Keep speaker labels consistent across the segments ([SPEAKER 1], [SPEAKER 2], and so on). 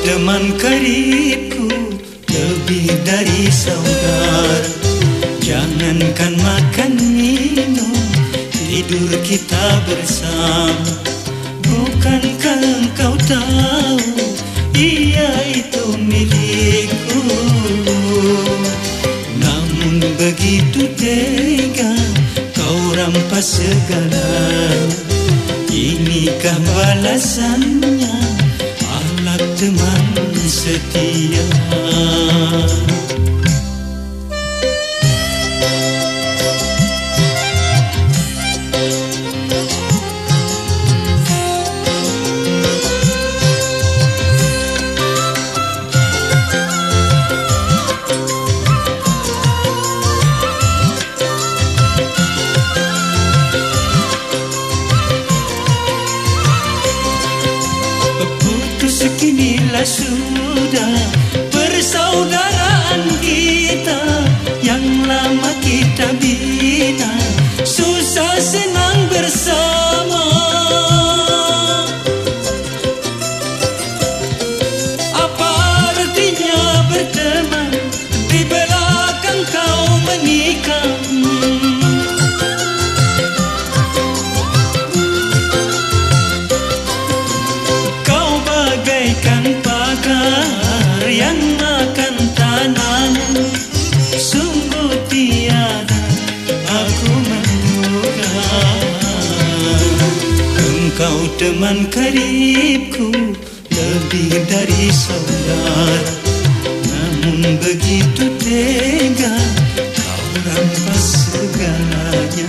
[SPEAKER 1] teman karibku, lebih dari saudara. Jangankan makan minum, tidur kita bersama. Bukankah engkau tahu, ia itu milikku. Namun begitu tega kau rampas segalanya. Inikah balasannya, akhlak teman setia. Kinilah sudah persaudaraan kita yang lama kita bina, susah senang bersama. Apa artinya berteman di belakang kau menikah? Bagaikan pagar yang makan tanah, sungguh tiada aku menduga. Engkau teman karibku, lebih dari saudara. Namun begitu tega kau rampas segalanya.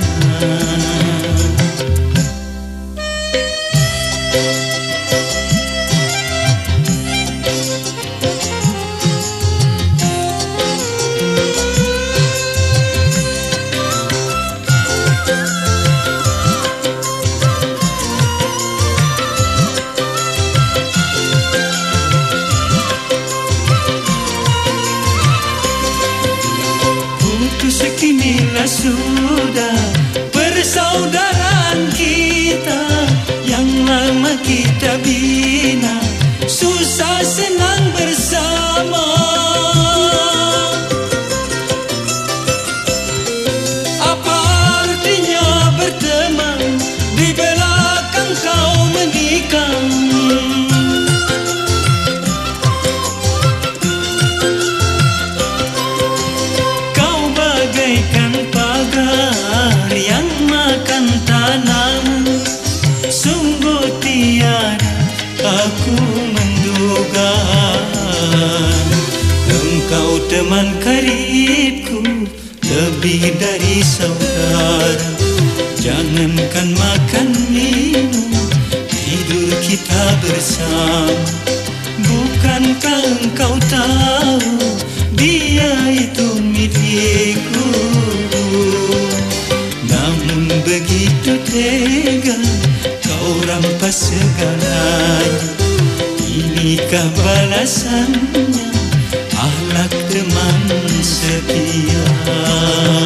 [SPEAKER 1] Kinilah sudah persaudaraan kita yang lama kita bina, susah senang bersama. Apa artinya berteman di belakang kau menikah? Bagaikan pagar yang makan tanah, sungguh tiada aku menduga. Engkau teman karibku, lebih dari saudara. Jangankan makan minum, tidur kita bersama. Bukankah engkau tahu, dia itu milikku. Namun begitu tega kau rampas segalanya. Inikah balasannya, akhlak teman setia.